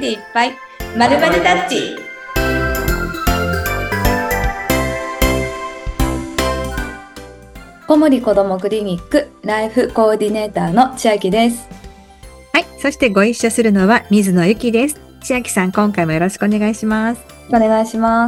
でいっぱいまるまるタッチ。小森こどもクリニックライフコーディネーターの千秋です。 はい。そしてご一緒するのは水野ゆきです。千秋さん、今回もよろしくお願いします。 お願いします。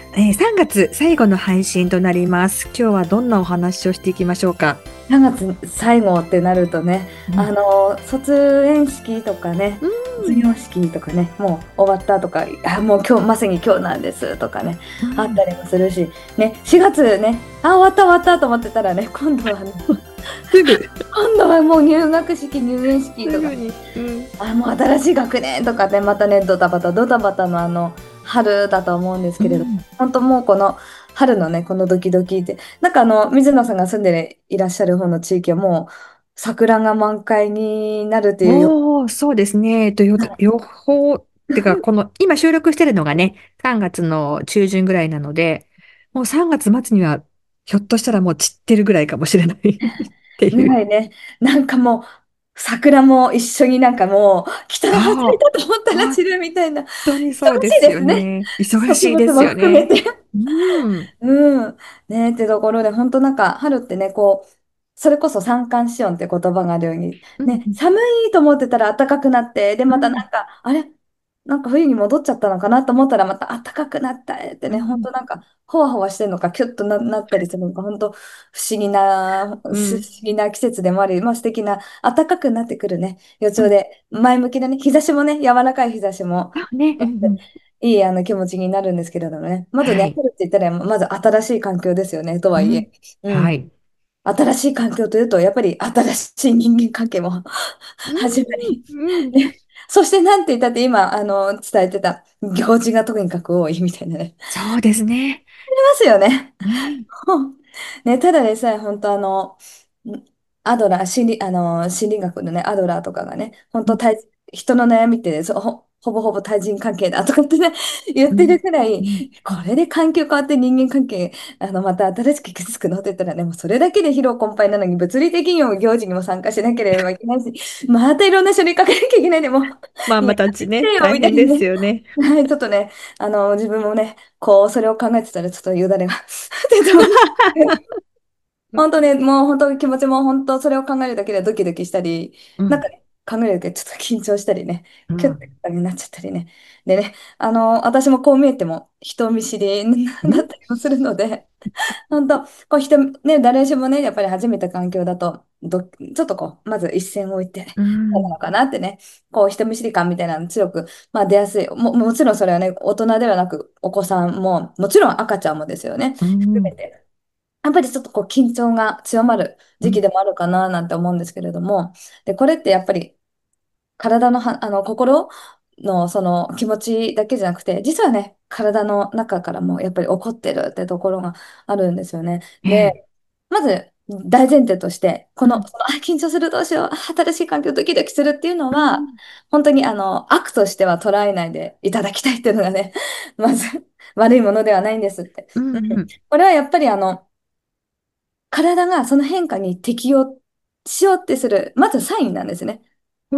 3月最後の配信となります。今日はどんなお話をしていきましょうか。 3月最後ってなるとね、卒園式とかね、卒業式とかね、もう終わったとか、もう今日、まさに今日なんですとかね、あったりもするし、ね、4月ね、終わった終わったと思ってたらね、今度はすぐ。 今度はもう入学式、入園式とか、もう新しい学年とかね、またね、ドタバタドタバタの春だと思うんですけれど、本当もうこの春のね、このドキドキって、なんか水野さんが住んでいらっしゃる方の地域はもう桜が満開になるというよ。 おー、そうですね。予報ってか、今収録してるのがね、3月の中旬ぐらいなので、もう3月末には、ひょっとしたらもう散ってるぐらいかもしれないってぐいう。 らいね、なんかもう桜も一緒になんかもう来たら初めそう。 たと思ったら本散るみたいな、忙当にそうでしいすですね。 よね。忙しいです植物もよね。 含めて。 うん。 うん。ねってところで、本当なんか、春ってね、こう、それこそ三寒四温って言葉があるように、ね、 うん。 寒いと思ってたら暖かくなって、で、またなうん。 んか、あれなんか冬に戻っちゃったのかなと思ったら、また暖かくなったってね、本うん。 当なんか、ほわほわしてるのか、キュッとなったりするのか、本当不思うん。 議な季節でもあり、まあ素敵な、暖かくなってくるね、予兆で、前向きなね、日差しもね、柔らかい日差しも、 あ、ね。うん。うん。 いい気持ちになるんですけれどもね。まずね、 はい。 春って言ったら、まず新しい環境ですよね、とはいえ。 うん。 うん。 はい。 新しい環境というと、やっぱり新しい人間関係もう始まり。 ん。うん。 ね、そしてなんて言ったって今、伝えてた行事がとにかく多いみたいなね。 そうですね。 ありますよね。 うん。 ね、ただでさえ、本当アドラー、心理学のね、アドラーとかがね、本当人の悩みってね、ほぼほぼ対人関係だとかってね、言ってうん。 るくらい、 うん。 これで環境変わって人間関係、また新しく傷つくのって言ったらね、もうそれだけで疲労困憊なのに、物理的にも行事にも参加しなければいけないし、またいろんな書類書かなきゃいけないでも、いや、 ママたちね、 てよ、 大変でみたいなね。 すよね。 はい、ちょっとね、自分もね、こう、それを考えてたら、ちょっとよだれが出てます。本当ね、もう本当気持ちも本当それを考えるだけでドキドキしたり、 うん。 なんかね、考えるだけでちょっと緊張したりね、キュッうん。 てになっちゃったりね。でね、私もこう見えても人見知りうん。 だったりもするので、本当、こうね、誰しもね、やっぱり初めて環境だと、ちょっとこう、まず一線を置いて、 うん。 どうなのかなってね、こう人見知り感みたいなの強く、まあ出やすい。もちろんそれはね、大人ではなく、お子さんも、もちろん赤ちゃんもですよね、 うん。 含めて。やっぱりちょっとこう緊張が強まるうん。 時期でもあるかななんて思うんですけれども、で、これってやっぱり体の心のその気持ちだけじゃなくて、実はね、体の中からもやっぱり起こってるってところがあるんですよね。 ええ。 で、まず大前提として、 うん。 緊張するどうしよう、新しい環境ドキドキするっていうのは、 うん。 本当に悪としては捉えないでいただきたいっていうのがね、まず悪いものではないんですって。 うん。 うん、 うん。 これはやっぱり体がその変化に適応しようってする、まずサインなんですね。 うん。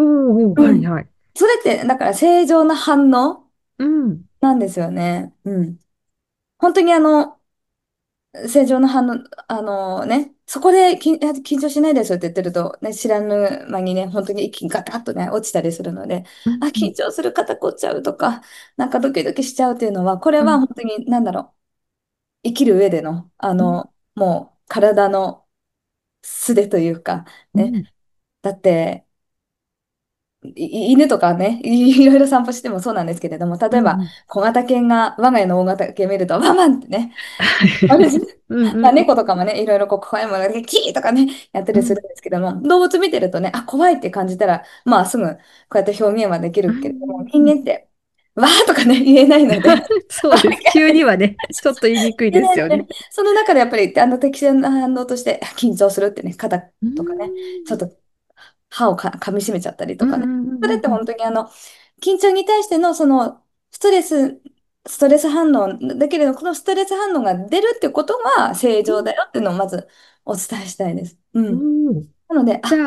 うん。 はいはい。 それって、だから正常な反応うん。 なんですよね。うん。本当に正常な反応、ね、そこで緊張しないですよって言ってると、ね、知らぬ間にね、本当に一気にガタッとね、落ちたりするので、あ、 うん。うん。 緊張する肩凝っちゃうとか、なんかドキドキしちゃうっていうのは、これうん。 は本当に、なんだろう、生きる上での、もう体の術というか、ね、 うん。 だって、犬とかね、いろいろ散歩してもそうなんですけれども、例えばうん。 小型犬が我が家の大型犬見ると、ワンワンってね、 はい。 あるし、 うん。 まあ、 うん。 猫とかもね、いろいろこう怖いものがキーとかね、やったうん。 りするんですけども、動物見てるとね、あ、怖いって感じたら、まあすぐこうやって表現はできうるけれども、人ん。 間って、わーとかね、言えないので、 そうです。急にはね、ちょっと言いにくい言えないので、 ですよね。 その中でやっぱり適切な反応として緊張するってね、肩うとかね、ちょっん。 と歯を噛み締めちゃったりとかね。 うん。うん。 それってうん。 本当に緊張に対してのそのストレス、ストレス反応だけれど、このストレス反応が出るってことが正常だよっていうのをまずお伝えしたいです。ううん。 ん。うん。 なので、 じゃあ、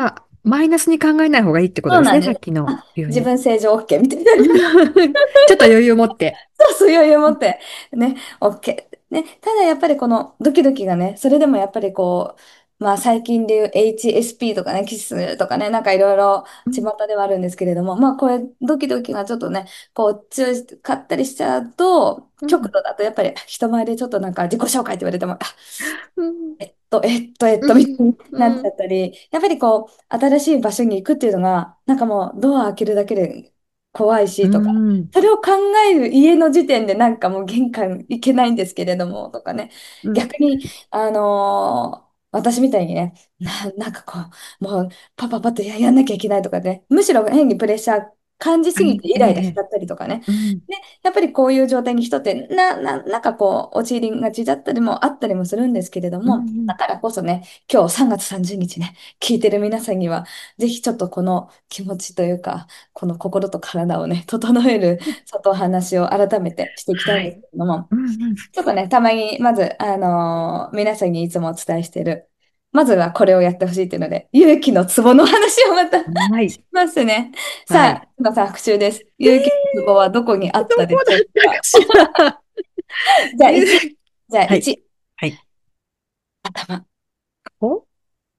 マイナスに考えない方がいいってことですね。 そうなんです。 さっきのように。 自分正常 OK みたいな。 ちょっと余裕を持って。 そうそう、余裕持って、ね、OK。ね、ただやっぱりこのドキドキがね、それでもやっぱりこう、まあ最近でいう HSP とかね、キスとかね、なんかいろいろ巷うんではあるんですけれども、まあこれドキドキがちょっとね、こう強かったりしちゃうと、極うん度だとやっぱり人前でちょっとなんか自己紹介って言われても、あ、 うんみたいになっちゃうんったり、やっぱりこう、新しい場所に行くっていうのが、なんかもうドア開けるだけで怖いうしとか、 んそれを考える家の時点でなんかもう玄関行けないんですけれども、とかね。 うん逆に、私みたいにね、なんかこう、もうパパパッとやんなきゃいけないとかね、むしろ変にプレッシャー感じすぎてイライラしちゃったりとかね。 うんで、やっぱりこういう状態に人ってなんかこう、陥りがちだったりもあったりもするんですけれども、だうんからこそね、今日3月30日ね、聞いてる皆さんには、ぜひちょっとこの気持ちというか、この心と体をね、整える、ちょっとお話を改めてしていきたいんですけはい。 れども、 うんうんちょっとね、たまに、まず、皆さんにいつもお伝えしている、まずはこれをやってほしいっていうので、勇気のツボの話をまたはい。 しますね。 はい。 さあ、今さん復習です。勇気のツボはどこにあっどたでしょうこだったかか？ しら。 じゃあ、1、じゃあ、 はい。 1、 はい。 頭。 お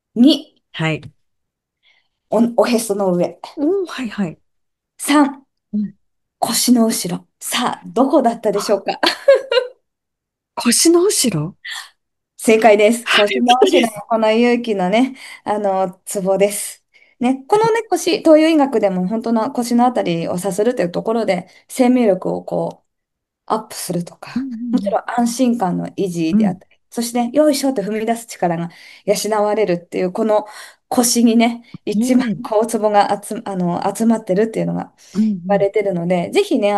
2、 はい。 おへその上。 はいはい。 3、 うん。 腰の後ろ。さあ、どこだったでしょうか？ 腰の後ろ。 正解です。 あ、 腰よかの後ろのったです。 この勇気のね、ツボです。ね、このね、腰、東洋医学でも本当の腰のあたりをさするというところで、生命力をこう、アップするとうんか、もちろん安心感の維持うんうん。 であったり、そして、よいしょと踏み出す力が養われるっていう、この腰にね、一番うん。 こう、ツボが集まってるっていうのがうんうん。 言われてるので、ぜひね、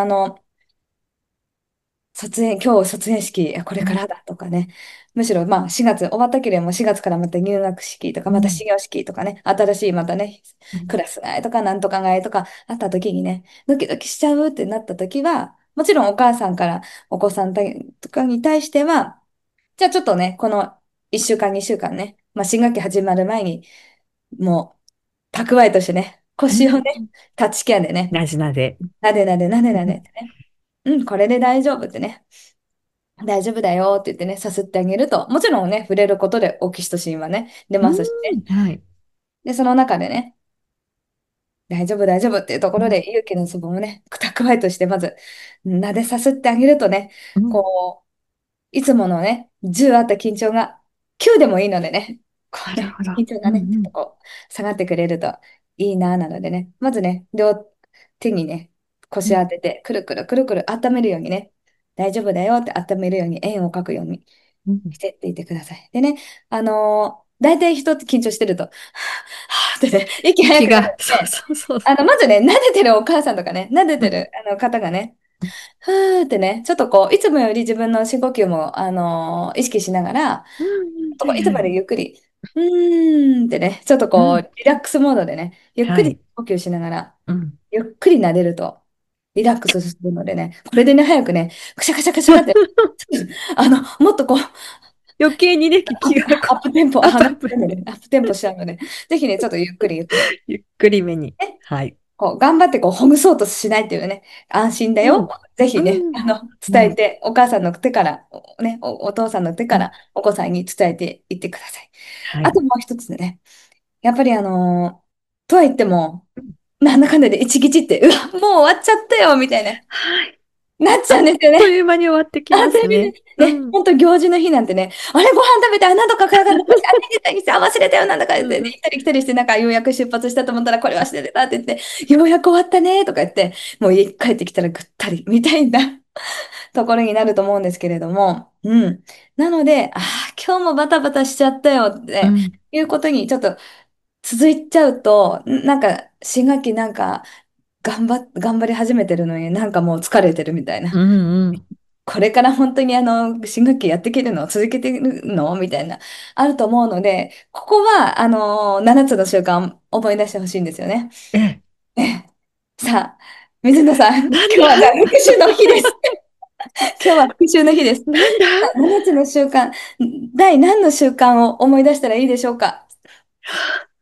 今日卒園式、これうんからだとかね。むしろまあ4月終わったけれども4月からまた入学式とか、またうん始業式とかね、新しいまたね、クラス替えとかなんとか替えとかあった時にね、ドキドキしちゃうってなった時は、もちろんお母さんからお子さんとかに対しては、じゃあちょっとね、この1週間、2週間ね、まあ新学期始まる前に、もう蓄えとしてね、 うん。 腰をね、タッチケアでね、 なぜなぜ。 なでなでなでうんなでってね、うん、これで大丈夫ってね。大丈夫だよって言ってね、さすってあげると、もちろんね、触れることでオキシトシンはね、出うますしね。 ん。はい。 で、その中でね、大丈夫、大丈夫っていうところうんで、勇気のツボをね、蓄えとして、まず、撫でさすってあげるとね、 うん。 こう、いつものね、10あった緊張が9でもいいのでね、こうね、 なるほど。 緊張がね、ちょっうんうん。 とこう、下がってくれるといいな、なのでね、まずね、両手にね、腰うん当てて、くるくるくるくる温めるようにね、大丈夫だよって温めるように、円を描くようにうん。 してっていてください。でね、大体人って緊張してると、はぁ、はぁってね、息早くなる気が、そうので、 そうそう。 まずね、撫でてるお母さんとかね、撫でてる方がね、ふーってね、ちょっとこう、いつもより自分の深呼吸も、意識しながら、 うんうん。 ちょっとこういつもよはいはい。 りゆっくり、うーんってね、ちょっとこう、 うん。 リラックスモードでね、ゆっくりはい。 呼吸しながら、 うん。 ゆっくり撫でると、リラックスするのでね、これでね、早くね、くしゃくしゃくしゃって、もっとこう、 余計にね、気がこう、 アップテンポ、 アップアップ。 アップテンポしちゃうので、ぜひね、ちょっとゆっくりゆっくり。 ゆっくりめに。 ね、 はい。 こう、頑張ってこう、ほぐそうとしないっていうね、安心だよ。 うん。 ぜひね、 うん。うん。 伝えて、お母さんの手から、お父さんの手うんから、お子さんに伝えていってください。 はい。 あともう一つね、やっぱりとは言っても、なんだかんだで一日って、うわ、もう終わっちゃったよ、みたいな、 はい。 なっちあっゃうんですよね。 という間に終わってきあ、全然ますね。うね、 ん。 本当行事の日なんてね、あれご飯食べて、なんとかからかった、あ、逃げたりして、あ、忘れたよ、なんだか言ってね、 うん。 行ったり来たりして、なんかようやく出発したと思ったら、これ忘れてたって言って、ようやく終わったね、とか言って、もう家帰ってきたらぐったり、みたいなところになると思うんですけれども、うん。なので、今日もバタバタしちゃったよってうん。 いうことにちょっと続いちゃうと、なんか、新学期なんか、頑張り始めてるのになんかもう疲れてるみたいな。 うん。うん。 これから本当に新学期やっていけるの続けてるのみたいな、あると思うので、ここは、7つの習慣思い出してほしいんですよね。 ええ。 ええ、さあ、水野さん、今なん日はだ復習の日です。今日は復習の日です。 なんだ 7つの習慣、第何の習慣を思い出したらいいでしょうか？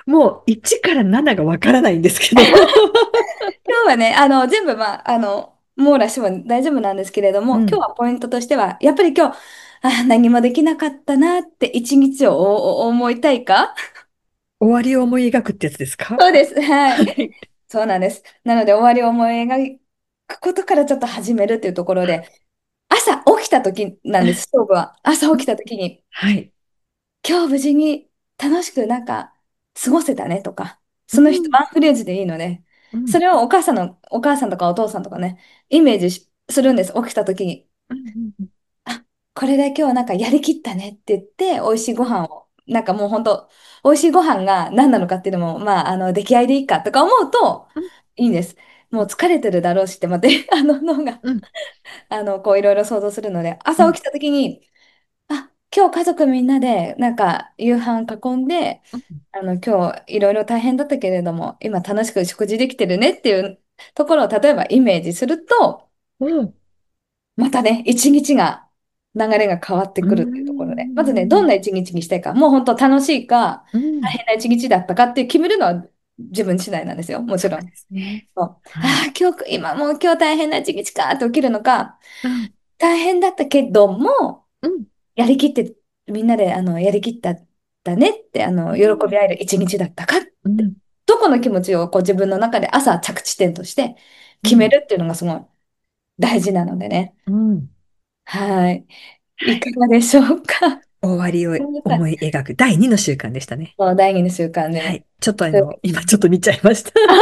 もう1から7がわからないんですけど。 今日はね、全部、まあ、網羅しても大丈夫なんですけれども、今日うん。 はポイントとしては、やっぱり今日、何もできなかったなって一日を思いたいか？ 終わりを思い描くってやつですか？ そうです。はい。 はい。 そうなんです。なので、終わりを思い描くことからちょっと始めるっていうところで、朝起きた時なんです、勝負は。朝起きた時に、 はい。 今日無事に楽しくなんか過ごせたねとか、その人うん。 ワンフレーズでいいので、 うん。 それをお母さんとかお父さんとかね、イメージするんです、起きた時に。 うん。うん。 あ、これで今日なんかやりきったねって言って、美味しいごうん。 飯を、なんかもう本当、美味しいご飯が何なのかっていうのも、まあ、出来合いでいいかとか思うとうん。 いいんです。もう疲れてるだろうしって待って、脳が、 うん。 こういろいろ想像するので、 うん。 朝起きた時に、今日家族みんなで、なんか夕飯囲んで、今日いろいろ大変だったけれども、今楽しく食事できてるねっていうところを例えばイメージすると、 うん。 またね、一日が、流れが変わってうくるっていうところで、まずね、どんん。 な一日にしたいか、もう本当楽しいか、 うん。 大変な一日だったかって決めるのは自分次第なんですよ、もちろん。 そうですね。 そうはい。 もう今日大変な一日かって起きるのか、 うん。 大変だったけども、 うん。 やりきって、みんなで、やりきっただねって、喜うん。 び合える一日だったかって、 うん。 どこの気持ちをこう自分の中で朝着地点として決めうん。 るっていうのがすごい大事なのでね。 うん。 はい。 はい。 いかがでしょうか？ 終わりを皆さん、 思い描く第2の習慣でしたね。 そう第二の習慣で。 はい。ちょっと今ちょっと見ちゃいました。 はい。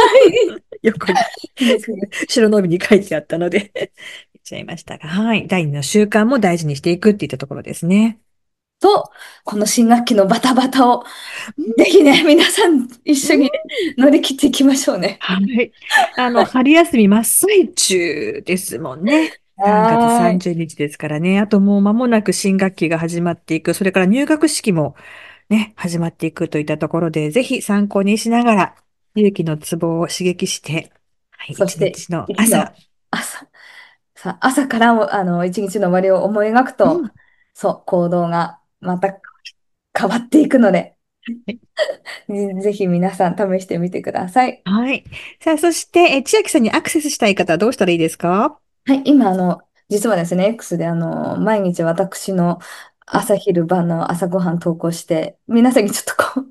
横に、 いいですね。 白の帯に書いてあったので見ちゃいましたが、はい。第2の習慣も大事にしていくっていったところですね。 と、この新学期のバタバタを、 うん。 ぜひね、皆さん一うん。 緒にね、乗り切っていきましょうね。 はい。 はい。 春休み真っ最中ですもんね。3月はーい。 30日ですからね。あともう間もなく新学期が始まっていく。それから入学式もね、始まっていくといったところで、ぜひ参考にしながら、勇気のツボを刺激して、はい、 そして、 一日の朝、 息の朝。朝からも、一日の終わりを思い描くと、 うん。 そう、行動がまた変わっていくので、ぜひ皆さん試してみてください。 はい。さあ、そして、千秋さんにアクセスしたい方はどうしたらいいですか？ はい、今、実はですね、X で、毎日私のうん。 朝昼晩の朝ごはん投稿して、皆さんにちょっとこう、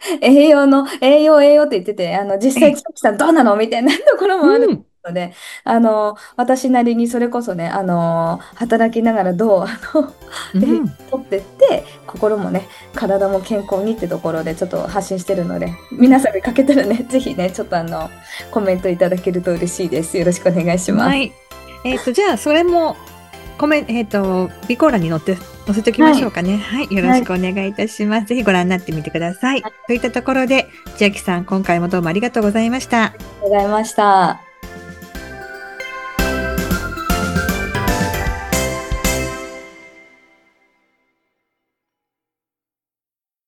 栄養って言ってて、実際、 え、 千秋さんどうなのみたいなところもあるうん。 ので、私なりにそれこそね、働きながらどう、栄養うん。 をとってって、心もね、体も健康にってところでちょっと発信してるので、皆さん見かけたらね、ぜひね、ちょっとコメントいただけると嬉しいです。よろしくお願いします。 はい。じゃあ、それも、備考欄に載せておきまはい。 しょうかね。はい。よろはい。ありしくお願いいたします。ぜひご覧になってみてください。といったところで、千秋さん、今回もどうもありがとうございました。 がとうございました。